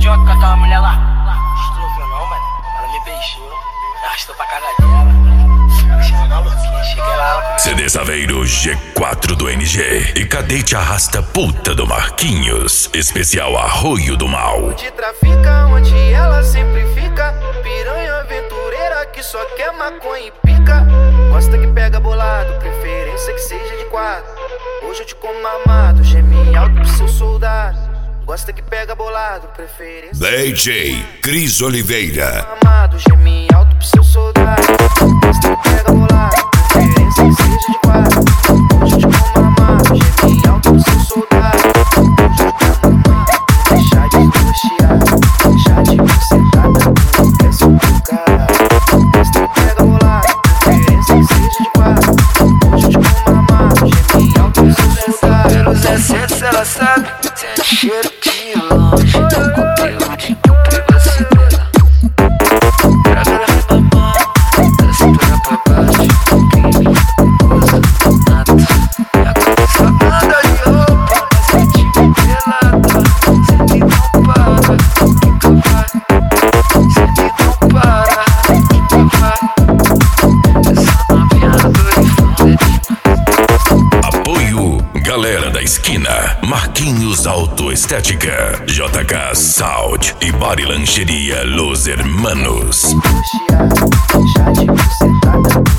idiota com aquela mulher lá. Estroviu não, mano. Ela me beijou, me arrastou pra casa dela. Chega maluquinha, cheguei lá, ela começou. CD Saveiro G4 do NG e Cadete Arrasta Puta do Marquinhos. Especial Arroio do Mal. De trafica onde ela sempre fica. Piranha aventureira que só quer maconha e pica. Gosta que pega bolado, preferência que seja de quatro. Hoje eu te como amado, geme alto pro seu soldado. Gosta que pega bolado, preferência DJ Cris Oliveira. amado, geme alto pro seu soldado. Gosta que pega bolado, preferência que seja de quatro. Hoje eu te como amado, geme alto pro seu soldado. Hoje eu te como amado, deixar de negociar, deixar de bucetada, desce pro caralho. Gosta que pega bolado, preferência que seja de quatro. Hoje eu te como amado, geme alto pro seu soldado. Pelos excessos ela sabe, sente cheiro de longe. Conteúdo de mil privacidade. Pra ela me mamar, da cintura pra baixo. Crime, coisa, nada. Agora só anda de roupa, mas sente pelada. Sente não para, nunca vai. Sente não para, nunca vai. Essa novinha doida e foda demais. Apoio Galera da Esquina, Marquinhos Autoestética, JK Sound e Bari Lancheria Los Hermanos. Deixar de bucetada,